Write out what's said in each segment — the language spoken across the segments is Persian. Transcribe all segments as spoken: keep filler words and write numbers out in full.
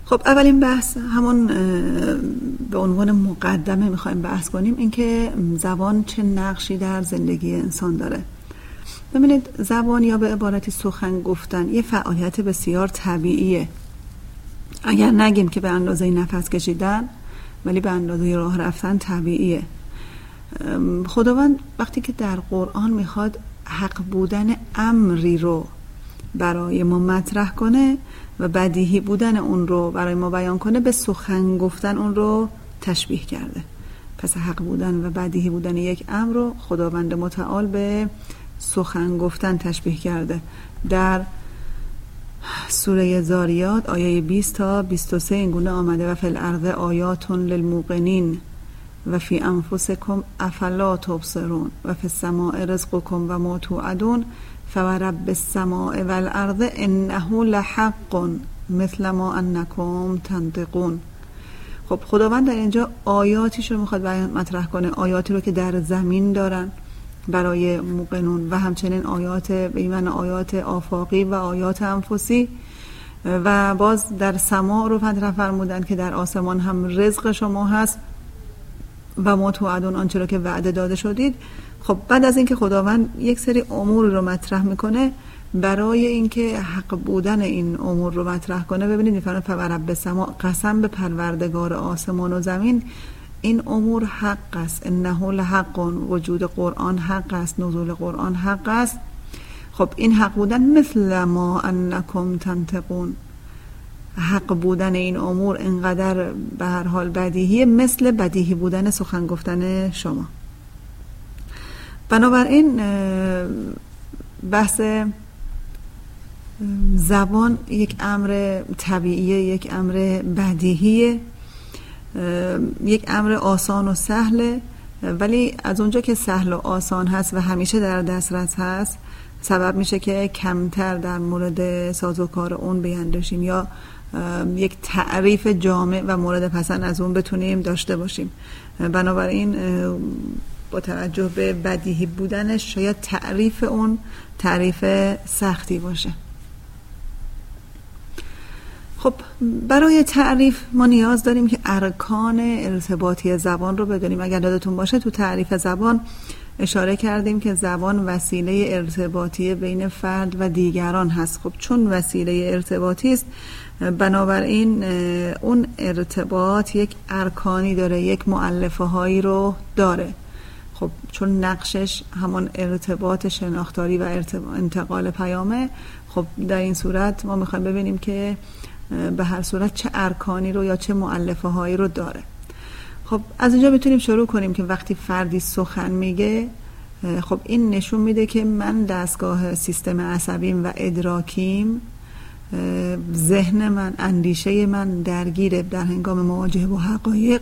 خب اولین بحث همون به عنوان مقدمه میخوایم بحث کنیم، اینکه زبان چه نقشی در زندگی انسان داره. ببینید، زبان یا به عبارتی سخن گفتن یه فعالیت بسیار طبیعیه. اگر نگیم که به اندازه نفس کشیدن، ولی به اندازه راه رفتن طبیعیه. خداوند وقتی که در قرآن میخواد حق بودن امری رو برای ما مطرح کنه و بدیهی بودن اون رو برای ما بیان کنه، به سخن گفتن اون رو تشبیه کرده. پس حق بودن و بدیهی بودن یک امر رو خداوند متعال به سخن گفتن تشبیه کرده. در سوره زاریات آیه بیست تا بیست و سه اینگونه آمده: و فی الارض آیات للموقنین و فی انفسکم افلا تبصرون و فی السماء رزقکم و ما توعدون فورب السماء والارض انه لحق مثل ما انکم تنطقون. خب خداوند در اینجا آیاتیش رو میخواد مطرح کنه، آیاتی رو که در زمین دارن برای موقنون و همچنین آیات به ایمن آیات آفاقی و آیات انفسی، و باز در سما رو مطرح فرمودن که در آسمان هم رزق شما هست و ما توعدون، آنچه رو که وعده داده شدید. خب بعد از اینکه خداوند یک سری امور رو مطرح میکنه، برای اینکه حق بودن این امور رو مطرح کنه، ببینید میفرماید فورب السما، قسم به پروردگار آسمان و زمین، این امور حق است، انه لحق، وجود قرآن حق است، نزول قرآن حق است. خب این حق بودن مثل ما انکم تنطقون، حق بودن این امور اینقدر به هر حال بدیهیه مثل بدیهی بودن سخن گفتن شما. بنابراین بحث زبان یک امر طبیعیه، یک امر بدیهیه، یک امر آسان و سهله، ولی از اونجا که سهل و آسان هست و همیشه در دسترس هست، سبب میشه که کمتر در مورد سازوکار اون بیندیشیم یا یک تعریف جامع و مورد پسند از اون بتونیم داشته باشیم. بنابراین با توجه به بدیهی بودنش شاید تعریف اون تعریف سختی باشه. خب برای تعریف ما نیاز داریم که ارکان ارتباطی زبان رو بدونیم. اگر یادتون باشه تو تعریف زبان اشاره کردیم که زبان وسیله ارتباطی بین فرد و دیگران هست. خب چون وسیله ارتباطی است، بنابراین اون ارتباط یک ارکانی داره، یک مؤلفه هایی رو داره. خب چون نقشش همون ارتباط شناختاری و انتقال پیامه، خب در این صورت ما میخوایم ببینیم که به هر صورت چه ارکانی رو یا چه مؤلفه هایی رو داره. خب از اینجا میتونیم شروع کنیم که وقتی فردی سخن میگه، خب این نشون میده که من دستگاه سیستم عصبیم و ادراکیم، ذهن من، اندیشه من درگیره در هنگام مواجهه با حقایق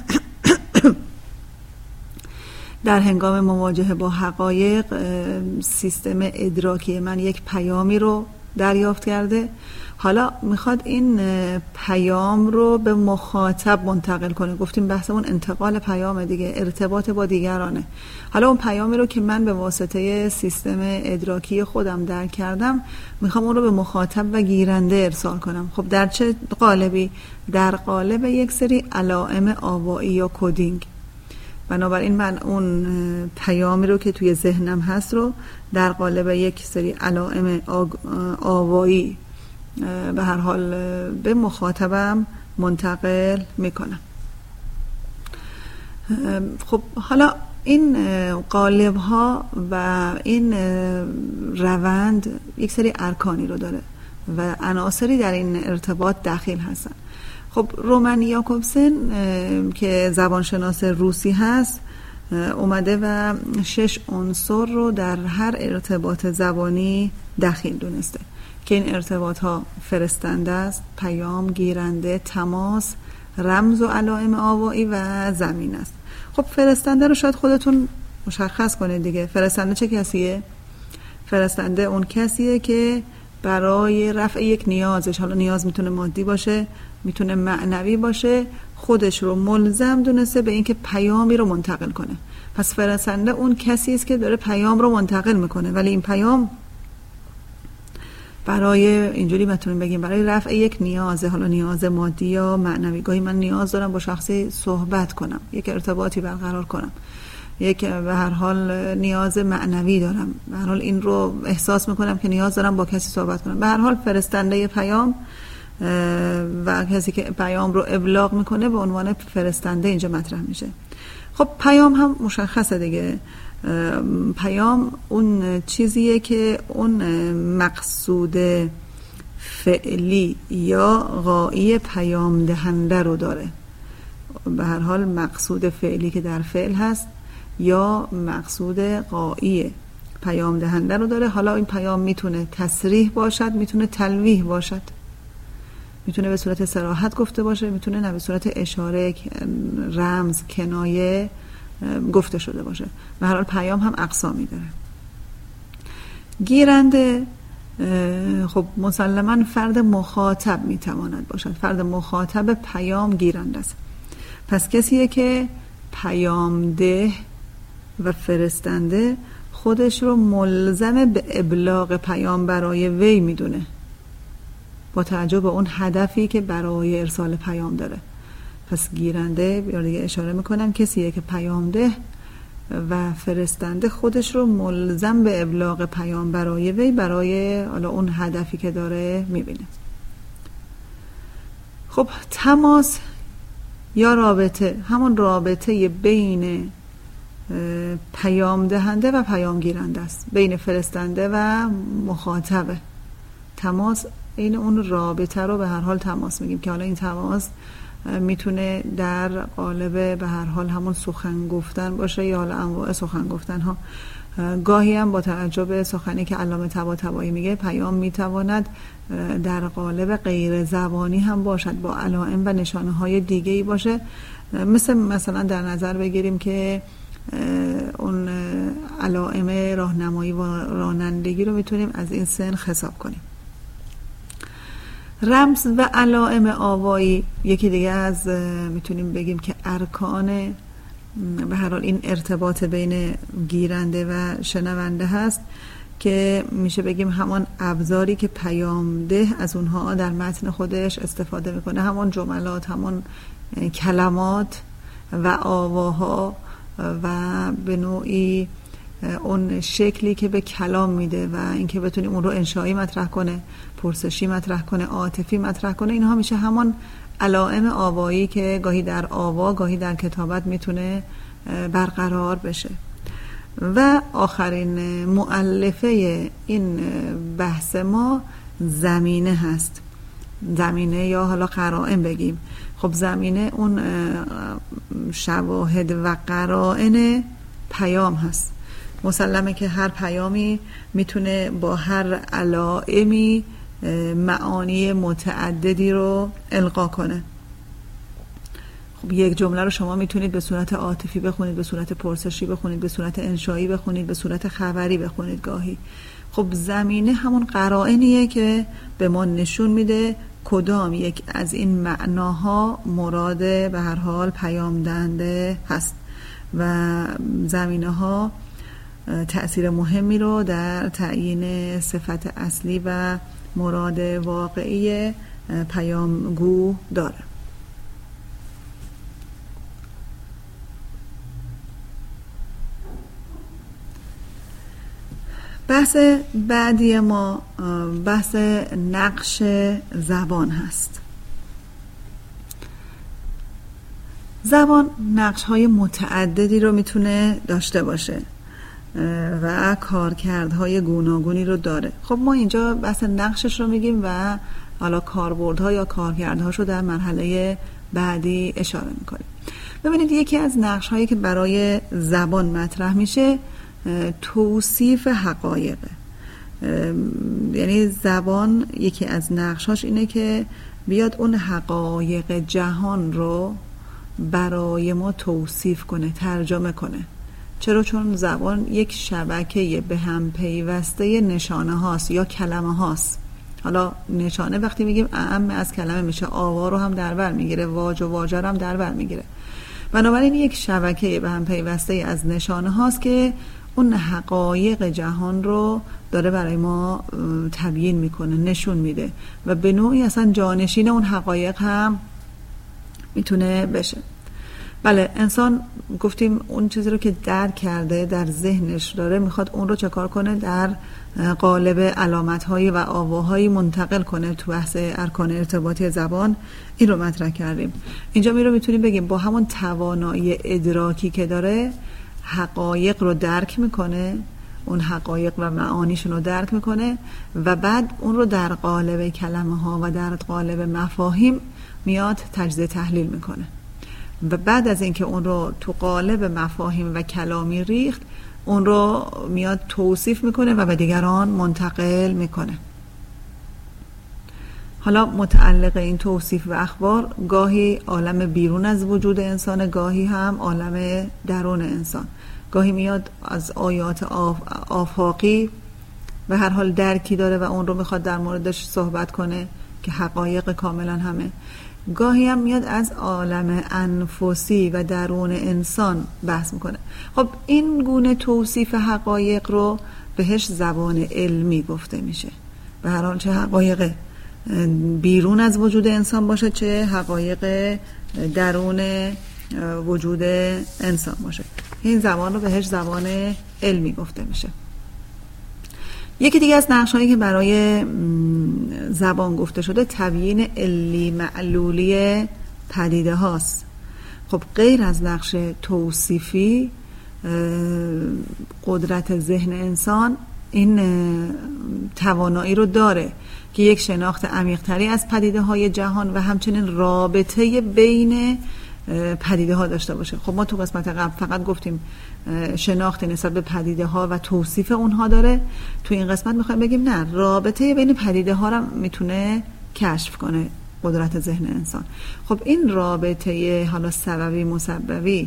در هنگام مواجهه با حقایق سیستم ادراکی من یک پیامی رو دریافت کرده. حالا میخواد این پیام رو به مخاطب منتقل کنه. گفتیم بحثمون انتقال پیام دیگه، ارتباط با دیگرانه. حالا اون پیامی رو که من به واسطه سیستم ادراکی خودم درک کردم، میخوام اون رو به مخاطب و گیرنده ارسال کنم. خب در چه قالبی؟ در قالب یک سری علائم آوایی یا کدینگ. بنابراین من اون پیامی رو که توی ذهنم هست رو در قالب یک سری علائم آوایی به هر حال به مخاطبم منتقل میکنم. خب حالا این قالب ها و این روند یک سری ارکانی رو داره و عناصری در این ارتباط داخل هستن. خب رومن یاکوبسن که زبانشناس روسی هست اومده و شش عنصر رو در هر ارتباط زبانی دخیل دونسته که این ارتباط ها فرستنده است، پیام گیرنده، تماس، رمز و علائم آوایی و زمین است. خب فرستنده رو شاید خودتون مشخص کنید دیگه. فرستنده چه کسیه؟ فرستنده اون کسیه که برای رفع یک نیازش، حالا نیاز میتونه مادی باشه، میتونه معنوی باشه، خودش رو ملزم دونسته به اینکه پیامی رو منتقل کنه. پس فرستنده اون کسی است که داره پیام رو منتقل میکنه، ولی این پیام برای اینجوری میتونیم بگیم برای رفع یک نیاز، حالا نیاز مادی یا معنوی. گاهی من نیاز دارم با شخصی صحبت کنم، یک ارتباطی برقرار کنم، یک به هر حال نیاز معنوی دارم، به هر حال این رو احساس میکنم که نیاز دارم با کسی صحبت کنم. به هر حال فرستنده پیام و کسی که پیام رو ابلاغ میکنه به عنوان فرستنده اینجا مطرح میشه. خب پیام هم مشخصه دیگه، پیام اون چیزیه که اون مقصود فعلی یا غایی پیام دهنده رو داره. به هر حال مقصود فعلی که در فعل هست یا مقصود غایی پیام دهنده رو داره. حالا این پیام میتونه تصریح باشد، میتونه تلویح باشد، میتونه به صورت صراحت گفته باشه، میتونه نه به صورت اشاره، رمز، کنایه گفته شده باشه. به هر حال پیام هم اقسامی داره. گیرنده خب مسلماً فرد مخاطب میتواند باشد. فرد مخاطب پیام گیرنده است. پس کسیه که پیام ده و فرستنده خودش رو ملزم به ابلاغ پیام برای وی میدونه با توجه به اون هدفی که برای ارسال پیام داره. پس گیرنده، یا دیگه اشاره میکنم کسیه که پیام ده و فرستنده خودش رو ملزم به ابلاغ پیام برای وی برای حالا اون هدفی که داره میبینه. خب تماس یا رابطه، همون رابطه بین پیام دهنده و پیام گیرنده است، بین فرستنده و مخاطبه. تماس این اون رابطه رو به هر حال تماس میگیم که حالا این تماس میتونه در قالب به هر حال همون سخن گفتن باشه یا حالا انواع سخن گفتن ها. گاهی هم با توجه به سخنی که علامه طباطبایی میگه پیام میتواند در قالب غیر زبانی هم باشد، با علائم و نشانه های دیگه ای باشه. مثل مثلا در نظر بگیریم که اون علائم راهنمایی و رانندگی رو میتونیم از این سن حساب کنیم. رمز و علائم آوایی یکی دیگه از میتونیم بگیم که ارکان به هر حال این ارتباط بین گیرنده و شنونده هست، که میشه بگیم همان ابزاری که پیام ده از اونها در متن خودش استفاده میکنه، همون جملات، همون کلمات و آواها و به نوعی اون شکلی که به کلام میده و اینکه بتونیم اون رو انشایی مطرح کنه، پرسشی مطرح کنه، عاطفی مطرح کنه. اینها میشه همون علائم آوایی که گاهی در آوا گاهی در کتابت میتونه برقرار بشه. و آخرین مؤلفه این بحث ما زمینه هست. زمینه یا حالا قرائن بگیم. خب زمینه اون شواهد و قرائن پیام هست. مسلمه که هر پیامی میتونه با هر علائمی معانی متعددی رو القا کنه. خب یک جمله رو شما میتونید به صورت عاطفی بخونید، به صورت پرسشی بخونید، به صورت انشایی بخونید، به صورت خبری بخونید گاهی. خب زمینه همون قرائنیه که به ما نشون میده کدام یک از این معناها مراد به هر حال پیام دهنده هست و زمینه ها تأثیر مهمی رو در تعیین صفت اصلی و مراد واقعی پیامگو داره. بحث بعدی ما بحث نقش زبان هست. زبان نقش های متعددی رو میتونه داشته باشه و کارکردهای گوناگونی رو داره. خب ما اینجا بحث نقشش رو میگیم و حالا کاربردها یا کارکردهاش رو در مرحله بعدی اشاره میکنیم. ببینید یکی از نقش هایی که برای زبان مطرح میشه توصیف حقایقه. یعنی زبان یکی از نقشاش اینه که بیاد اون حقایق جهان رو برای ما توصیف کنه، ترجمه کنه. چرا؟ چون زبان یک شبکه به هم پیوسته نشانه هاست یا کلمه هاست. حالا نشانه وقتی میگیم اعم از کلمه میشه، آوا رو هم در بر میگیره، واج و واجر هم در بر میگیره. بنابراین یک شبکه به هم پیوسته از نشانه هاست که اون حقایق جهان رو داره برای ما تبیین میکنه، نشون میده و به نوعی اصلا جانشین اون حقایق هم میتونه بشه. بله، انسان گفتیم اون چیزی رو که درک کرده در ذهنش داره میخواد اون رو چه کار کنه؟ در قالب علامت‌هایی و آواهایی منتقل کنه. تو بحث ارکان ارتباطی زبان این رو مطرح کردیم. اینجا می رو میتونیم بگیم با همون توانایی ادراکی که داره حقایق رو درک میکنه، اون حقایق و معانیشون رو درک میکنه و بعد اون رو در قالب کلمه ها و در قالب مفاهیم میاد تجزیه تحلیل میکنه و بعد از اینکه اون رو تو قالب مفاهیم و کلامی ریخت، اون رو میاد توصیف میکنه و به دیگران منتقل میکنه. حالا متعلق این توصیف و اخبار گاهی عالم بیرون از وجود انسان، گاهی هم عالم درون انسان. گاهی میاد از آیات آف، آفاقی و هر حال درکی داره و اون رو میخواد در موردش صحبت کنه که حقایق کاملا همه. گاهی هم میاد از عالم انفسی و درون انسان بحث میکنه. خب این گونه توصیف حقایق رو بهش زبان علمی گفته میشه. به هر حال چه حقایق بیرون از وجود انسان باشه، چه حقایق درون وجود انسان باشه، این زبان رو بهش زبان علمی گفته میشه. یکی دیگه از نقش‌هایی که برای زبان گفته شده تبیین علی معلولی پدیده هاست. خب غیر از نقش توصیفی، قدرت ذهن انسان این توانایی رو داره که یک شناخت عمیق‌تری از پدیده های جهان و همچنین رابطه بین پدیده ها داشته باشه. خب ما تو قسمت قبل فقط گفتیم شناخت نسبت به پدیده ها و توصیف اونها داره. تو این قسمت میخوایم بگیم نه، رابطه بین پدیده ها رو میتونه کشف کنه قدرت ذهن انسان. خب این رابطه حالا سببی مسببی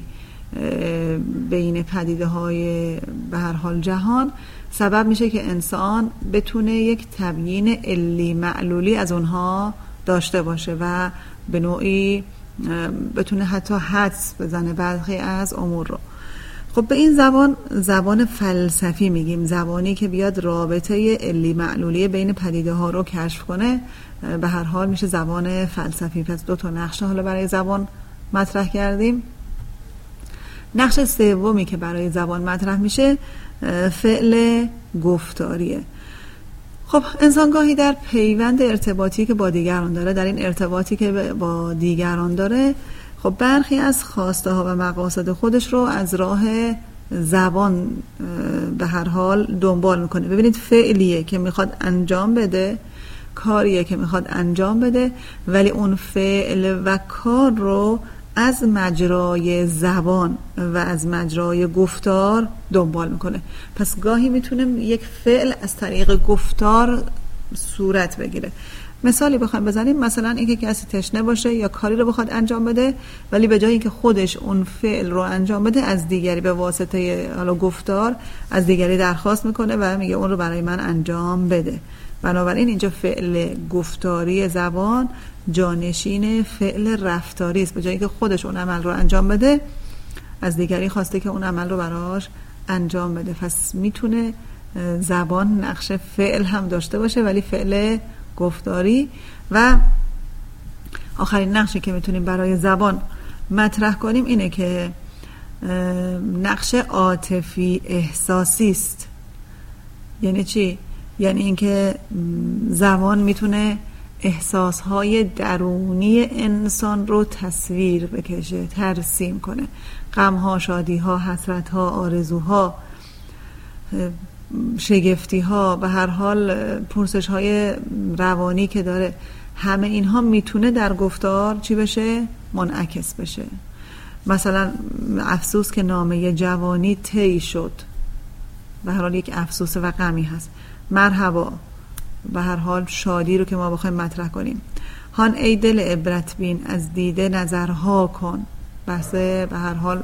بین پدیده های به هر حال جهان سبب میشه که انسان بتونه یک تبیین علی معلولی از اونها داشته باشه و به نوعی بتونه حتی حدس بزنه برخی از امور رو. خب به این زبان زبان فلسفی میگیم، زبانی که بیاد رابطه علی معلولی بین پدیده ها رو کشف کنه، به هر حال میشه زبان فلسفی. پس دو تا نقش حالا برای زبان مطرح کردیم. نقش سومی که برای زبان مطرح میشه فعل گفتاریه. خب انسان گاهی در پیوند ارتباطی که با دیگران داره، در این ارتباطی که با دیگران داره، خب برخی از خواسته ها و مقاصد خودش رو از راه زبان به هر حال دنبال میکنه. ببینید فعلیه که میخواد انجام بده، کاریه که میخواد انجام بده، ولی اون فعل و کار رو از مجرای زبان و از مجرای گفتار دنبال میکنه. پس گاهی میتونه یک فعل از طریق گفتار صورت بگیره. مثالی بخوایم بزنیم، مثلا اینکه کسی تشنه باشه یا کاری رو بخواد انجام بده، ولی به جای اینکه خودش اون فعل رو انجام بده، از دیگری به واسطه حالا گفتار از دیگری درخواست میکنه و میگه اون رو برای من انجام بده. بنابراین اینجا فعل گفتاری زبان جانشین فعل رفتاری است. به جای اینکه خودش اون عمل رو انجام بده، از دیگری خواسته که اون عمل رو براش انجام بده. پس میتونه زبان نقش فعل هم داشته باشه، ولی فعل گفتاری. و آخرین نقشی که میتونیم برای زبان مطرح کنیم اینه که نقش عاطفی احساسی است. یعنی چی؟ یعنی اینکه زبان میتونه احساسهای درونی انسان رو تصویر بکشه، ترسیم کنه. غمها، شادیها، حسرتها، آرزوها، شگفتیها، به هر حال پرسش‌های روانی که داره، همه اینها میتونه در گفتار چی بشه؟ منعکس بشه. مثلا افسوس که نامه جوانی طی شد، به هر حال یک افسوس و غمی هست. مرحبا، به هر حال شادی رو که ما بخوایم مطرح کنیم. هان ای دل عبرت بین، از دیده نظرها کن. بحث به هر حال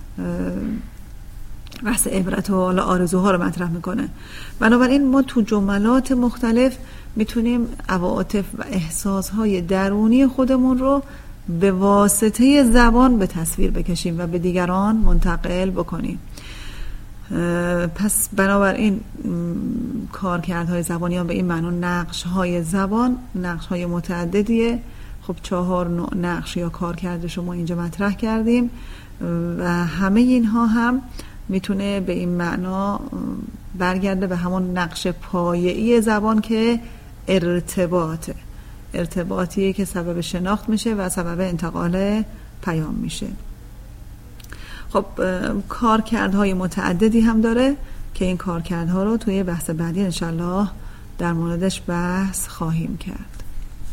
بحث عبرت و آرزوها رو مطرح میکنه. بنابراین ما تو جملات مختلف میتونیم عواطف و احساسهای درونی خودمون رو به واسطه زبان به تصویر بکشیم و به دیگران منتقل بکنیم. پس بنابراین کارکردهای زبانی ها به این معنی نقش های زبان نقش های متعددیه. خب چهار نوع نقش یا کارکردش رو ما اینجا مطرح کردیم و همه اینها هم میتونه به این معنا برگرده به همون نقش پایه‌ای زبان که ارتباطه ارتباطیه که سبب شناخت میشه و سبب انتقال پیام میشه. خب کارکردهای متعددی هم داره که این کارکردها رو توی بحث بعدی انشالله در موردش بحث خواهیم کرد.